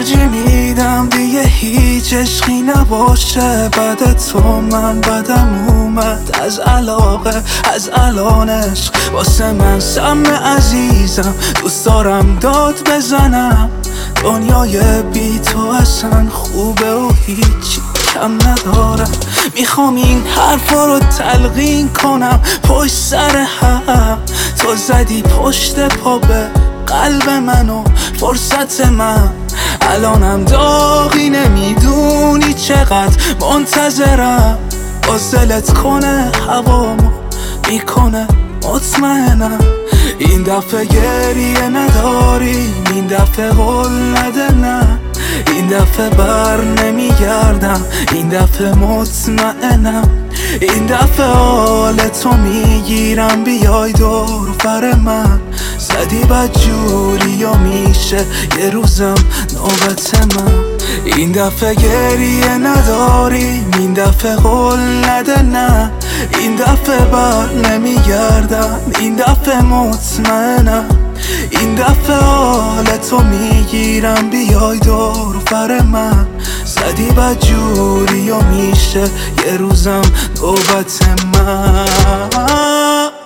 ترجیح میدم دیگه هیچ عشقی نباشه بعد تو. من بدم اومد از علاقه، از الان عشق واسه من سم عزیزم. دوست دارم داد بزنم، دنیای بی تو اصلا خوبه و هیچی کم ندارم. میخوام این حرفا رو تلقین کنم پشت سر هم. تو زدی پشت پا به قلب منو فرصت من. الانم داغی نمیدونی چقدر منتظرم. وصلت کنه هوامو میکنه مطمئنم. این دفعه گریه نداریم، این دفعه قول نده نه. این دفعه بر نمیگردم، این دفعه مطمئنم. این دفعه حال تو میگیرم بیای دور بر من. زدی بدجوری و میشه یه روزم نوبت من. این دفعه گریه نداریم، این دفعه قول نده نه. این دفعه بر نمیگردم، این دفعه مطمئنم. این دفعه حال تو میگیرم بیای دور بر من. زدی بدجوری و میشه یه روزم نوبت من.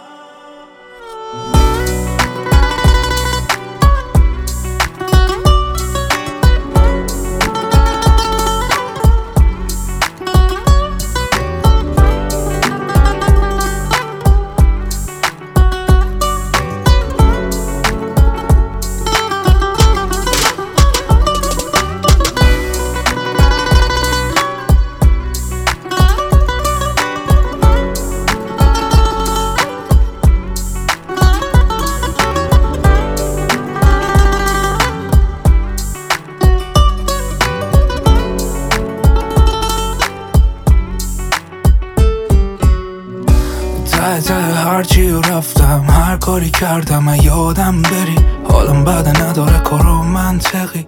ته هرچی رفتم، هر کاری کردم من یادم بری. حالم بده نداره کار و منطقی.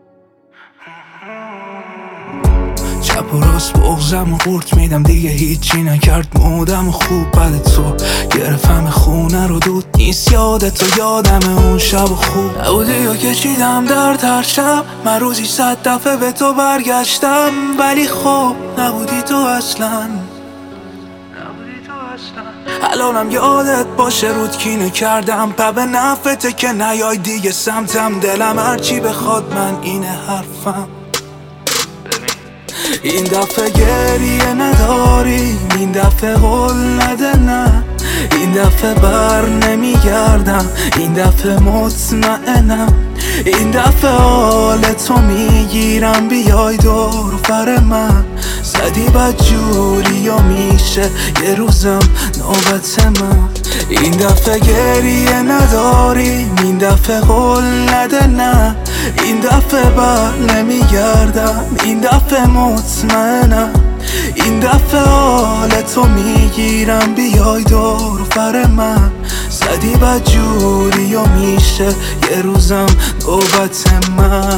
چپ و راست بغزم و قورت میدم دیگه هیچی نکرد مودم و خوب بده تو. گرفتم خونه رو دود نیست یادتو، یادم اون شب و خوب نبودی و کشیدم در هر شب. من روزی 100 دفعه به تو برگشتم ولی خب نبودی تو اصلا. الانم یادت باشه رود کینه کردم پا به نفته که نیای دیگه سمتم. دلم هرچی بخواد من اینه حرفم. این دفعه گریه نداریم، این دفعه قول نده نه. این دفعه بر نمیگردم، این دفعه مطمئنم. این دفعه حال تو میگیرم بیای دور بر من. زدی بدجوری و میشه یه روزم نوبت من. این دفعه گریه نداریم، این دفعه قول نده نه. این دفعه بر نمیگردم، این دفعه مطمئنم. این دفعه حال تو میگیرم بیای دور بر من. زدی بدجوری و میشه یه روزم نوبت من.